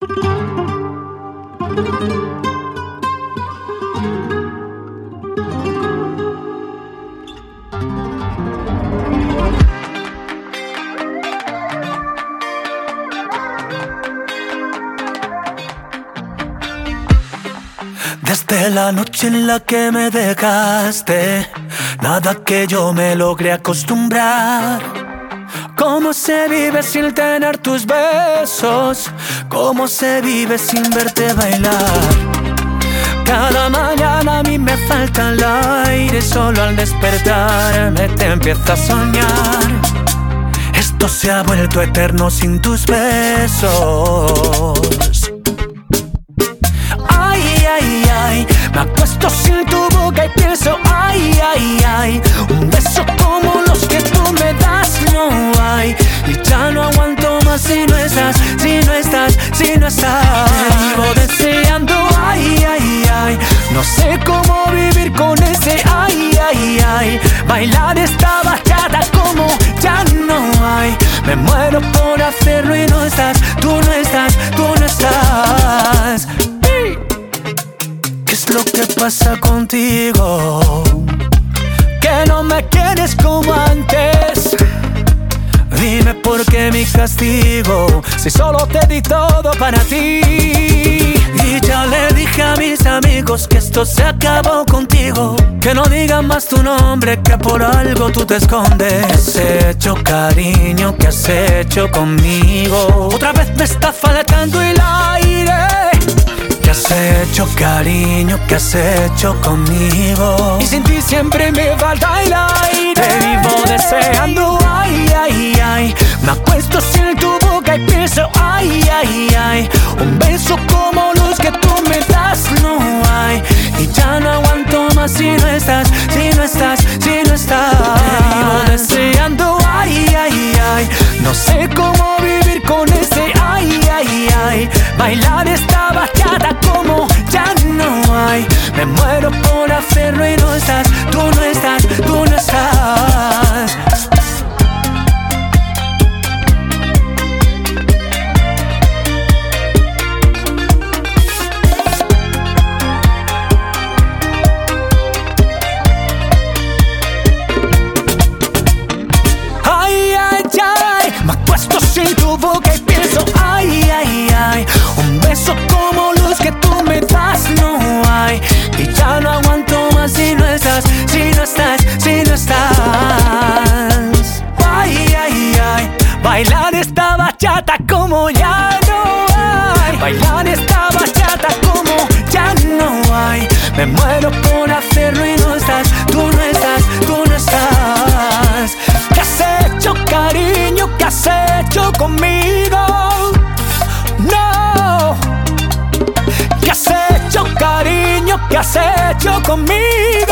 Desde la noche en la que me dejaste, nada que yo me logré acostumbrar. ¿Cómo se vive sin tener tus besos? ¿Cómo se vive sin verte bailar? Cada mañana a mí me falta el aire, solo al despertarme te empiezo a soñar. Esto se ha vuelto eterno sin tus besos. Me acuesto sin tu boca y pienso, ay, ay, ay. Un beso como los que tú me das no hay. Y ya no aguanto más si no estás, si no estás, si no estás. Te vivo deseando, ay, ay, ay. No sé cómo vivir con ese, ay, ay, ay. Bailar esta bachata como ya no hay. Me muero por hacerlo y no estás, tú no estás, tú no estás. ¿Qué es lo que pasa contigo? Que no me quieres como antes. Dime por qué mi castigo, si solo te di todo para ti. Y ya le dije a mis amigos que esto se acabó contigo. Que no digan más tu nombre, que por algo tú te escondes. ¿Qué has hecho, cariño? ¿Qué has hecho conmigo? Otra vez me está faltando el aire. ¿Qué has hecho, cariño? ¿Qué has hecho conmigo? Y sin ti siempre me falta el aire. Te vivo deseando, ay, ay, ay. Me acuesto sin tu boca y pienso, ay, ay, ay. Un beso como los que tú me das no hay. Y ya no aguanto más si no estás, si no estás, si no estás. Te vivo deseando, ay, ay, ay. No sé cómo vivir con ese, ay, ay, ay. Bailar esta bachata como ya no hay. Me muero por hacerlo y no estás, tú no estás, tú no estás. Ay, ay, ay. Me acuesto sin tu boca y pienso, ay, ay, ay. Un beso como los que tú me das no hay. Y ya no aguanto más si no estás, si no estás, si no estás. Ay, ay, ay. Bailar esta bachata como ya no hay. Bailar esta bachata como ya no hay. Me muero por hacerlo y no estás, tú no estás, tú no estás. ¿Qué has hecho, cariño? ¿Qué has hecho conmigo? No. ¿Qué has hecho, cariño? ¿Qué has hecho conmigo?